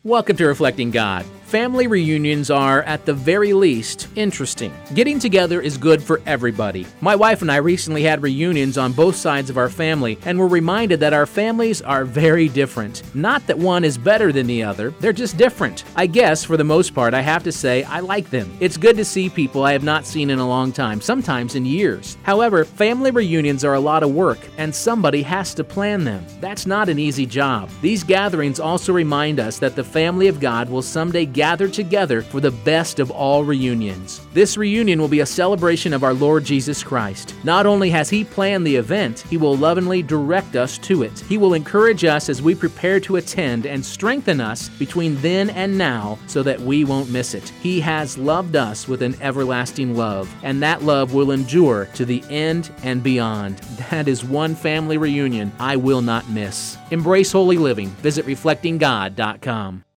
Welcome to Reflecting God. Family reunions are, at the very least, interesting. Getting together is good for everybody. My wife and I recently had reunions on both sides of our family and were reminded that our families are very different. Not that one is better than the other, they're just different. I guess, for the most part, I have to say I like them. It's good to see people I have not seen in a long time, sometimes in years. However, family reunions are a lot of work, and somebody has to plan them. That's not an easy job. These gatherings also remind us that the family of God will someday gather together for the best of all reunions. This reunion will be a celebration of our Lord Jesus Christ. Not only has He planned the event, He will lovingly direct us to it. He will encourage us as we prepare to attend and strengthen us between then and now so that we won't miss it. He has loved us with an everlasting love, and that love will endure to the end and beyond. That is one family reunion I will not miss. Embrace holy living. Visit reflectinggod.com.